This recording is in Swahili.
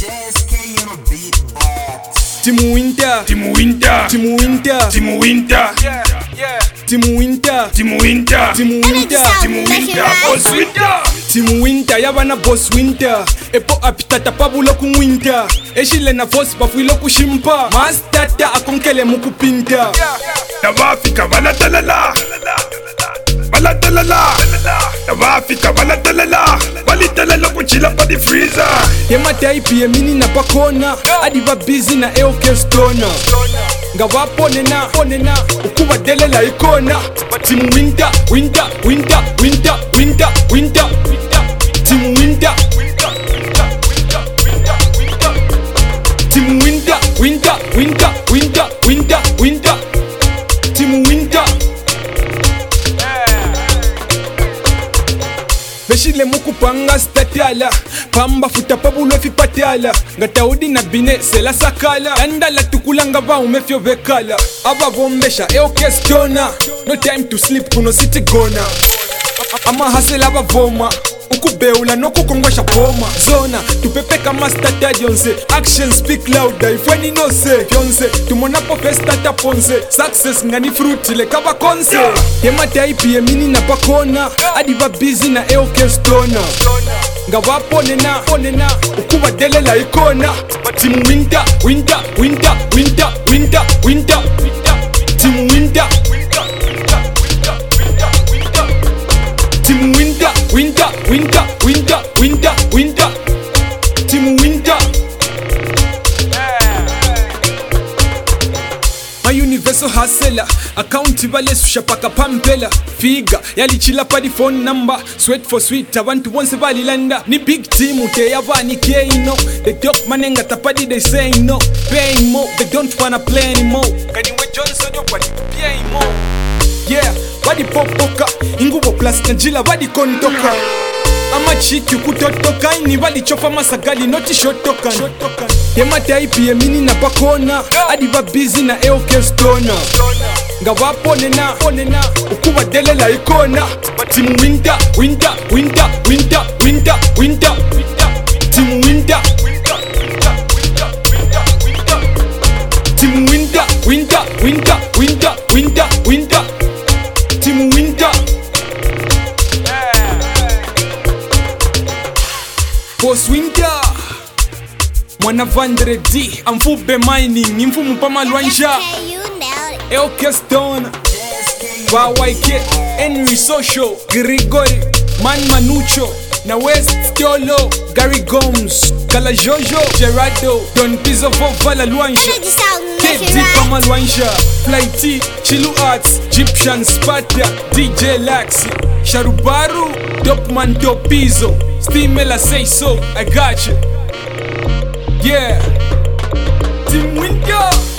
Team Winter, Team Winter, Team Winter, Team Winter, Team Winter, Team Winter, Team Winter, Team Winter, Boss Winter. Team Winter yabana Boss Winter. Epo apitata pabulo ku Winter. Eshile na voice bafuilo kushimpa. Mastata akonkele mukupinta. Nabafika balatalala, balatalala. Nabafika balatalala, balitalala kuchila pa di freezer. Yema taipi yemini na pakona. Adiva busy na eokestona. Nga waponena, ukuba delela ikona. Team Winter, Winter, Winter, Winter, Winter, Winter. Team Winter, Team Winter, Winter, Winter, Winter, Winter, Winter. Team Winter. Beshile mukupanga statiala. Pamba futa pabulo fi patiala. Ngataudi na bine sela sakala. Andala tukulanga ba umefyo vekala. Aba bombesha eokestona. No time to sleep kuno city gona. Ama hasela aba voma. Ukubeula no kukongwasha poma. Zona tupepeka master tadionse. Action speak louder if when no say Beyonce tumona po festa taponse. Success ngani fruit le kaba konse. Yema taipi yemini na pakona. Adiva busy na eokestona. Nga waponena, ukuba delela ikona. Team Winter, Winter, Winter, Winter, Winter, Winter. Team Winter, Team Winter, Winter, Winter, Winter, Winter, Winter. Team Winter. My universal hustler. Account vale sushapaka pampela. Figa yalichila pa di phone number. Sweat for sweet abantu bonse balilanda. Ni big team ute yabani keino. The dog manenga tapadi they say no. Paying more, they don't wanna play anymore. Kaniwe Johnson yo badi pay more. Yeah, badi popoka. Ingubo plus najila badi kontoka. Ama chiki kutotoka. Ini bali chofa masagali noti shotoka. Yema taipi yemini na pakona. Adiva busy na eokestona. Nga waponena, ukuba delela ikona. Team Winter, Winter, Winter, Winter, Winter, Winter. Team Winter, Team Winter, Winter, Winter, Winter, Winter, Winter. Team Winter. Boss Winter. Mwana Vandre D. Amfube mining. Imfumu pama luanja. Eokestona. YK. Henry Social. Grigori. Man Manucho. Na West Tiolo. Gary Gomes. Kala Jojo. Gerardo. Don Pizzo Vala Luanja. KD pama luanja. Fly T. Chilu Arts. Egyptian Sparta. DJ Laxi. Sharubaru. Dopman Topizo. Steamela say so. I got you. Yeah. Team Winter.